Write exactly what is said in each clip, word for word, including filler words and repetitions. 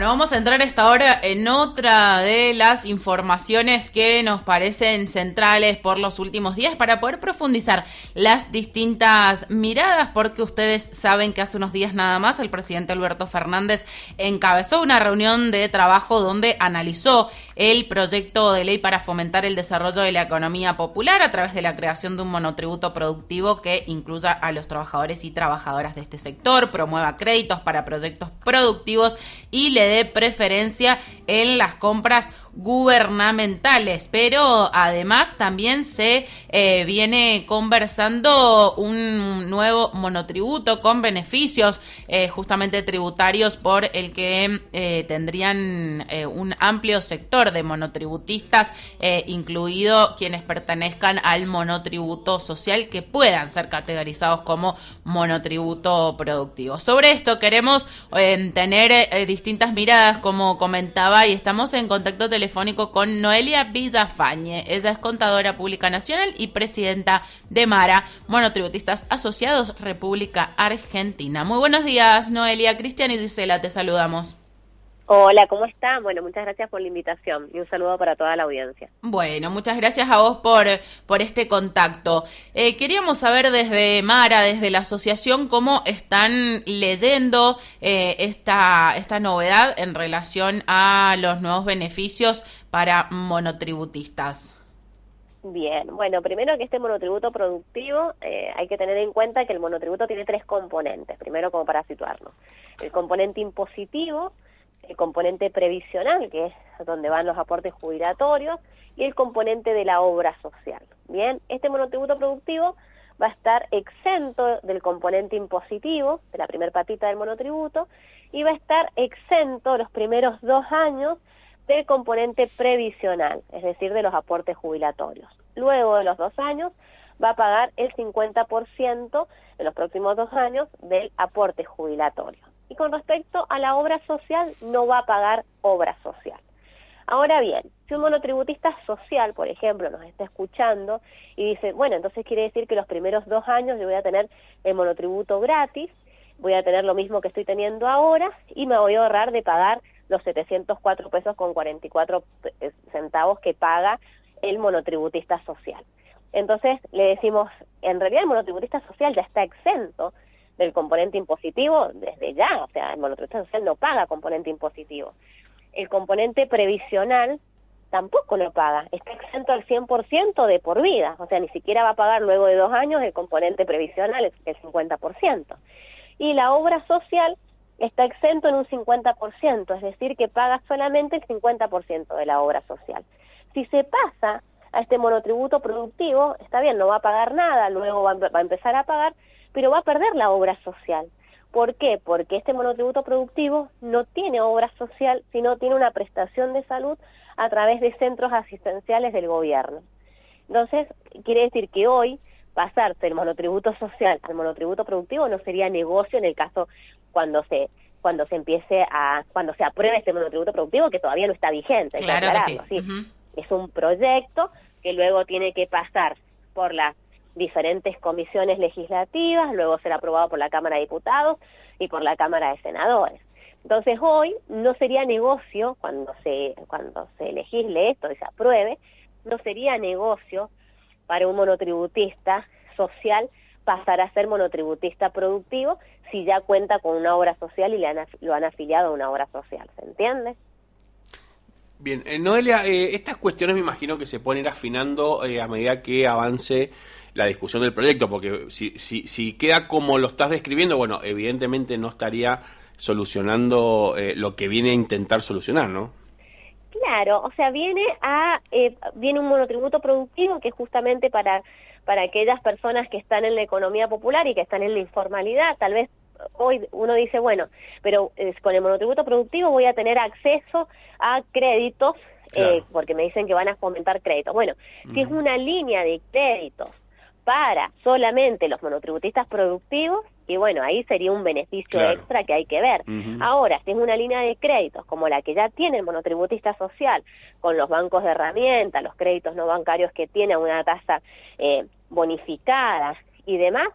Bueno, vamos a entrar a esta hora en otra de las informaciones que nos parecen centrales por los últimos días para poder profundizar las distintas miradas, porque ustedes saben que hace unos días nada más el presidente Alberto Fernández encabezó una reunión de trabajo donde analizó el proyecto de ley para fomentar el desarrollo de la economía popular a través de la creación de un monotributo productivo que incluya a los trabajadores y trabajadoras de este sector, promueva créditos para proyectos productivos y le dé preferencia en las compras gubernamentales. Pero además también se eh, viene conversando un nuevo monotributo con beneficios eh, justamente tributarios por el que eh, tendrían eh, un amplio sector de monotributistas, eh, incluido quienes pertenezcan al monotributo social, que puedan ser categorizados como monotributo productivo. Sobre esto queremos eh, tener eh, distintas miradas, como comentaba, y estamos en contacto telefónico con Noelia Villafañe. Ella es contadora pública nacional y presidenta de MARA, Monotributistas Asociados República Argentina. Muy buenos días, Noelia. Cristian y Gisela, te saludamos. Hola, ¿cómo están? Bueno, muchas gracias por la invitación y un saludo para toda la audiencia. Bueno, muchas gracias a vos por, por este contacto. Eh, queríamos saber desde MARA, desde la asociación, cómo están leyendo eh, esta, esta novedad en relación a los nuevos beneficios para monotributistas. Bien, bueno, primero que este monotributo productivo, eh, hay que tener en cuenta que el monotributo tiene tres componentes, primero como para situarnos. El componente impositivo, el componente previsional, que es donde van los aportes jubilatorios, y el componente de la obra social. Bien, este monotributo productivo va a estar exento del componente impositivo, de la primer patita del monotributo, y va a estar exento los primeros dos años del componente previsional, es decir, de los aportes jubilatorios. Luego de los dos años va a pagar el cincuenta por ciento en los próximos dos años del aporte jubilatorio. Y con respecto a la obra social, no va a pagar obra social. Ahora bien, si un monotributista social, por ejemplo, nos está escuchando y dice, bueno, entonces quiere decir que los primeros dos años yo voy a tener el monotributo gratis, voy a tener lo mismo que estoy teniendo ahora y me voy a ahorrar de pagar los setecientos cuatro pesos con cuarenta y cuatro centavos que paga el monotributista social. Entonces le decimos, en realidad el monotributista social ya está exento del componente impositivo desde ya, o sea, el monotributista social no paga componente impositivo. El componente previsional tampoco lo paga, está exento al cien por ciento de por vida, o sea, ni siquiera va a pagar luego de dos años el componente previsional, el cincuenta por ciento. Y la obra social está exento en un cincuenta por ciento, es decir, que paga solamente el cincuenta por ciento de la obra social. Si se pasa a este monotributo productivo, está bien, no va a pagar nada, luego va a empezar a pagar, pero va a perder la obra social. ¿Por qué? Porque este monotributo productivo no tiene obra social, sino tiene una prestación de salud a través de centros asistenciales del gobierno. Entonces, quiere decir que hoy pasarse del monotributo social al monotributo productivo no sería negocio en el caso cuando se cuando se empiece a cuando se apruebe este monotributo productivo, que todavía no está vigente. Claro que sí. ¿Sí? Uh-huh. Es un proyecto que luego tiene que pasar por las diferentes comisiones legislativas, luego será aprobado por la Cámara de Diputados y por la Cámara de Senadores. Entonces hoy no sería negocio, cuando se cuando se legisle esto y se apruebe, no sería negocio para un monotributista social pasar a ser monotributista productivo si ya cuenta con una obra social y le han, lo han afiliado a una obra social, ¿se entiende? Bien, eh, Noelia, eh, estas cuestiones me imagino que se pueden ir afinando eh, a medida que avance la discusión del proyecto, porque si, si, si queda como lo estás describiendo, bueno, evidentemente no estaría solucionando eh, lo que viene a intentar solucionar, ¿no? Claro, o sea, viene a eh, viene un monotributo productivo que es justamente para, para aquellas personas que están en la economía popular y que están en la informalidad. Tal vez hoy uno dice, bueno, pero eh, con el monotributo productivo voy a tener acceso a créditos, claro. eh, porque me dicen que van a fomentar créditos. Bueno, uh-huh. Si es una línea de créditos para solamente los monotributistas productivos, y bueno, ahí sería un beneficio claro. extra que hay que ver. Uh-huh. Ahora, si es una línea de créditos como la que ya tiene el monotributista social, con los bancos de herramientas, los créditos no bancarios que tienen una tasa eh, bonificada y demás,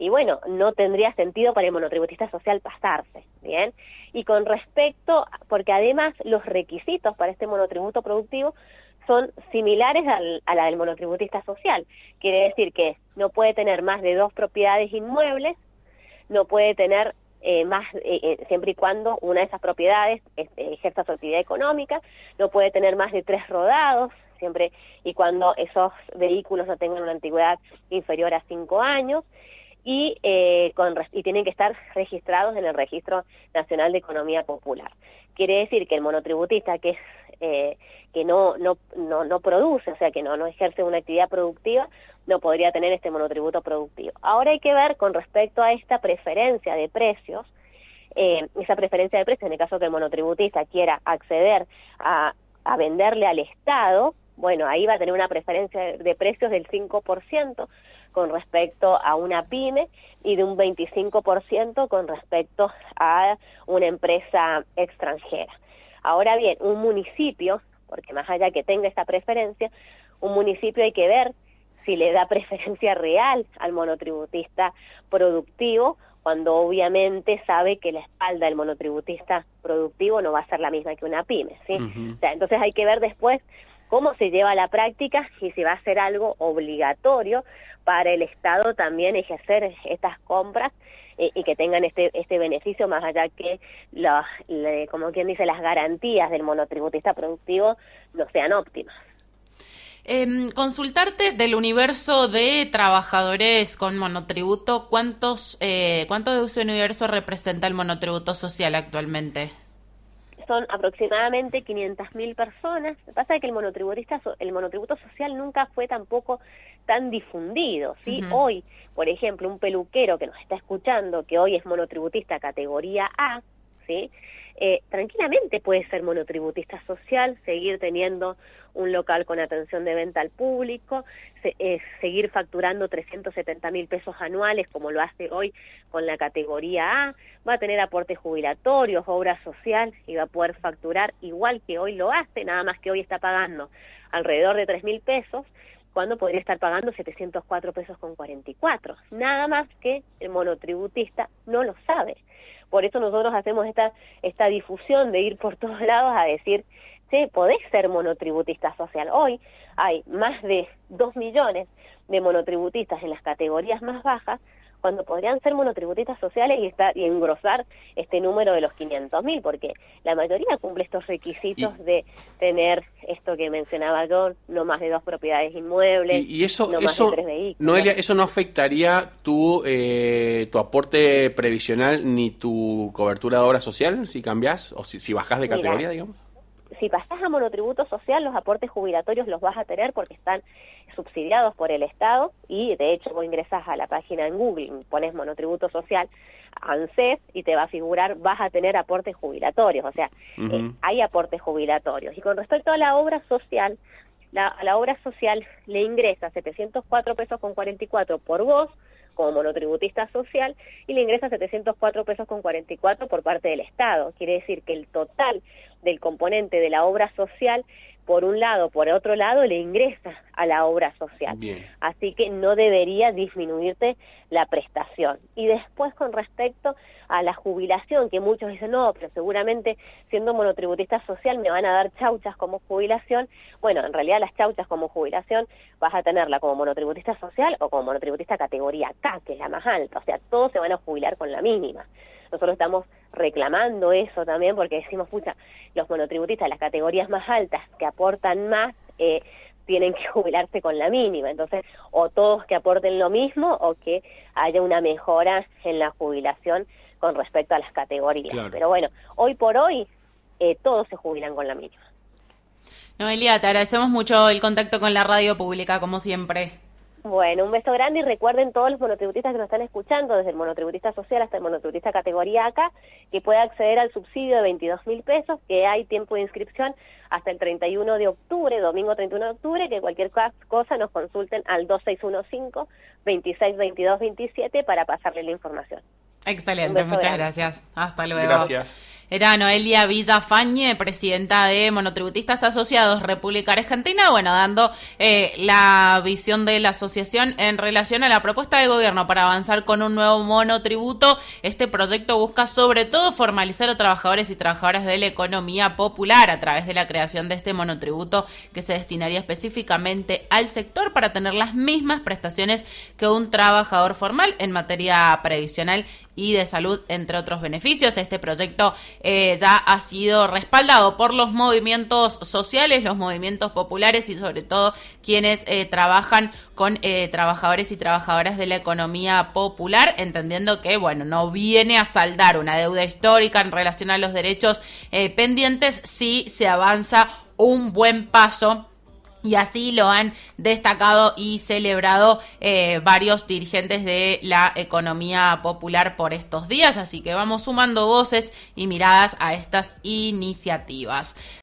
y bueno, no tendría sentido para el monotributista social pasarse, ¿bien? Y con respecto, porque además los requisitos para este monotributo productivo son similares al, a la del monotributista social. Quiere decir que no puede tener más de dos propiedades inmuebles, no puede tener eh, más, eh, eh, siempre y cuando una de esas propiedades eh, ejerza su actividad económica, no puede tener más de tres rodados, siempre y cuando esos vehículos no tengan una antigüedad inferior a cinco años, y, eh, con, y tienen que estar registrados en el Registro Nacional de Economía Popular. Quiere decir que el monotributista que es eh, que no, no, no, no produce, o sea, que no, no ejerce una actividad productiva, no podría tener este monotributo productivo. Ahora hay que ver con respecto a esta preferencia de precios, eh, esa preferencia de precios, en el caso que el monotributista quiera acceder a, a venderle al Estado, bueno, ahí va a tener una preferencia de, de precios del cinco por ciento con respecto a una pyme y de un veinticinco por ciento con respecto a una empresa extranjera. Ahora bien, un municipio, porque más allá que tenga esta preferencia, un municipio hay que ver si le da preferencia real al monotributista productivo, cuando obviamente sabe que la espalda del monotributista productivo no va a ser la misma que una pyme, ¿sí? Uh-huh. O sea, entonces hay que ver después cómo se lleva a la práctica y si va a ser algo obligatorio para el Estado también ejercer estas compras eh, y que tengan este este beneficio, más allá que, la, la, como quien dice, las garantías del monotributista productivo no sean óptimas. Eh, consultarte del universo de trabajadores con monotributo, ¿cuántos eh, cuánto de ese universo representa el monotributo social actualmente? Son aproximadamente quinientas mil personas. Lo que pasa es que el monotributista, el monotributo social nunca fue tampoco tan difundido, ¿sí? Uh-huh. Hoy, por ejemplo, un peluquero que nos está escuchando, que hoy es monotributista categoría A, ¿sí? Eh, tranquilamente puede ser monotributista social, seguir teniendo un local con atención de venta al público, se, eh, seguir facturando trescientos setenta mil pesos anuales como lo hace hoy con la categoría A, va a tener aportes jubilatorios, obra social y va a poder facturar igual que hoy lo hace, nada más que hoy está pagando alrededor de tres mil pesos, cuando podría estar pagando setecientos cuatro pesos con cuarenta y cuatro, nada más que el monotributista no lo sabe. Por eso nosotros hacemos esta, esta difusión de ir por todos lados a decir, che, podés ser monotributista social. Hoy hay más de dos millones de monotributistas en las categorías más bajas, cuando podrían ser monotributistas sociales y, estar, y engrosar este número de los quinientos mil, porque la mayoría cumple estos requisitos y, de tener esto que mencionaba yo, no más de dos propiedades inmuebles, y, y eso, no eso, más de tres vehículos. Noelia, ¿eso no afectaría tu, eh, tu aporte previsional ni tu cobertura de obra social si cambiás o si, si bajás de categoría, Mira, digamos? Si pasás a monotributo social, los aportes jubilatorios los vas a tener porque están subsidiados por el Estado y de hecho vos ingresás a la página en Google, pones monotributo social, ANSES y te va a figurar, vas a tener aportes jubilatorios, o sea, uh-huh. eh, hay aportes jubilatorios. Y con respecto a la obra social, la, a la obra social le ingresa setecientos cuatro pesos con cuarenta y cuatro por vos, como monotributista social, y le ingresa setecientos cuatro pesos con cuarenta y cuatro por parte del Estado. Quiere decir que el total del componente de la obra social, por un lado, por otro lado, le ingresa a la obra social. Bien. Así que no debería disminuirte la prestación. Y después, con respecto a la jubilación, que muchos dicen, no, pero seguramente siendo monotributista social me van a dar chauchas como jubilación. Bueno, en realidad las chauchas como jubilación vas a tenerla como monotributista social o como monotributista categoría K, que es la más alta. O sea, todos se van a jubilar con la mínima. Nosotros estamos reclamando eso también porque decimos, pucha, los monotributistas de las categorías más altas que aportan más, eh, tienen que jubilarse con la mínima. Entonces, o todos que aporten lo mismo o que haya una mejora en la jubilación con respecto a las categorías. Claro. Pero bueno, hoy por hoy eh, todos se jubilan con la mínima. Noelia, te agradecemos mucho el contacto con la radio pública, como siempre. Bueno, un beso grande y recuerden todos los monotributistas que nos están escuchando, desde el monotributista social hasta el monotributista categoría A K, que puede acceder al subsidio de veintidós mil pesos, que hay tiempo de inscripción hasta el treinta y uno de octubre, domingo treinta y uno de octubre, que cualquier cosa nos consulten al dos seis uno cinco, veintiséis veintidós veintisiete para pasarle la información. Excelente, muchas grande. gracias. Hasta luego. Gracias. Era Noelia Villafañe, presidenta de Monotributistas Asociados República Argentina, bueno, dando eh, la visión de la asociación en relación a la propuesta del gobierno para avanzar con un nuevo monotributo. Este proyecto busca sobre todo formalizar a trabajadores y trabajadoras de la economía popular a través de la creación de este monotributo que se destinaría específicamente al sector para tener las mismas prestaciones que un trabajador formal en materia previsional y de salud, entre otros beneficios. Este proyecto eh, ya ha sido respaldado por los movimientos sociales, los movimientos populares y sobre todo quienes eh, trabajan con eh, trabajadores y trabajadoras de la economía popular, entendiendo que, bueno, no viene a saldar una deuda histórica en relación a los derechos eh, pendientes, si se avanza un buen paso. Y así lo han destacado y celebrado eh, varios dirigentes de la economía popular por estos días. Así que vamos sumando voces y miradas a estas iniciativas.